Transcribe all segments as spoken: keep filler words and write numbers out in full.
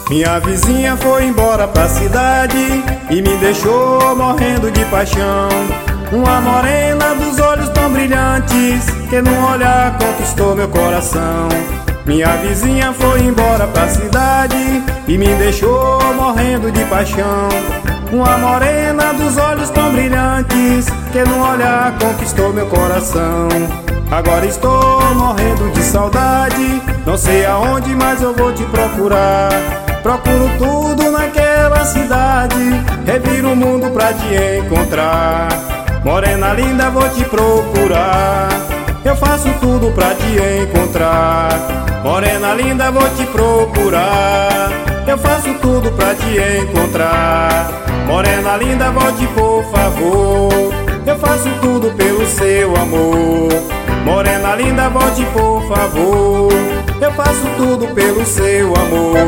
Minha vizinha foi embora pra cidade e me deixou morrendo de paixão. Uma morena dos olhos tão brilhantes que num olhar conquistou meu coração. Minha vizinha foi embora pra cidade e me deixou morrendo de paixão. Uma morena dos olhos tão brilhantes que num olhar conquistou meu coração. Agora estou morrendo de saudade, não sei aonde, mas eu vou te procurar. Procuro tudo naquela cidade, reviro o mundo pra te encontrar. Morena linda, vou te procurar, eu faço tudo pra te encontrar. Morena linda, vou te procurar, eu faço tudo pra te encontrar. Morena linda, volte por favor, eu faço tudo pelo seu amor. Morena linda, volte por favor, eu faço tudo pelo seu amor.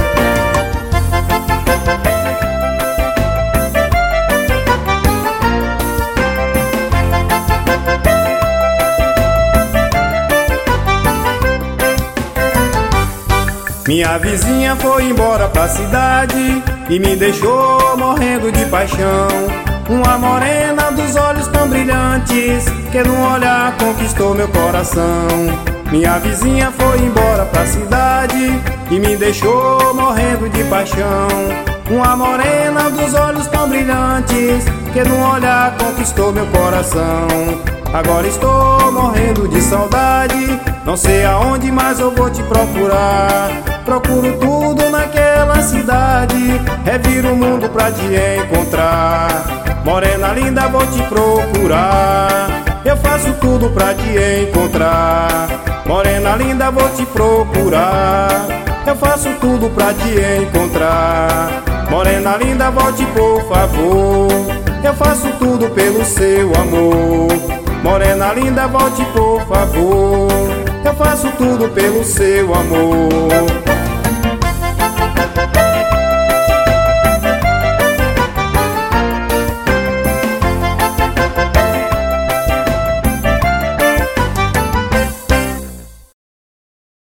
Minha vizinha foi embora pra cidade e me deixou morrendo de paixão. Uma morena dos olhos tão brilhantes que num olhar conquistou meu coração. Minha vizinha foi embora pra cidade e me deixou morrendo de paixão. Uma morena dos olhos tão brilhantes que num olhar conquistou meu coração. Agora estou morrendo de saudade, não sei aonde, mas eu vou te procurar. Procuro tudo naquela cidade, reviro o mundo pra te encontrar. Morena linda, vou te procurar, eu faço tudo pra te encontrar. Morena linda, vou te procurar, eu faço tudo pra te encontrar. Morena linda, volte por favor, eu faço tudo pelo seu amor. Morena linda, volte por favor, eu faço tudo pelo seu amor.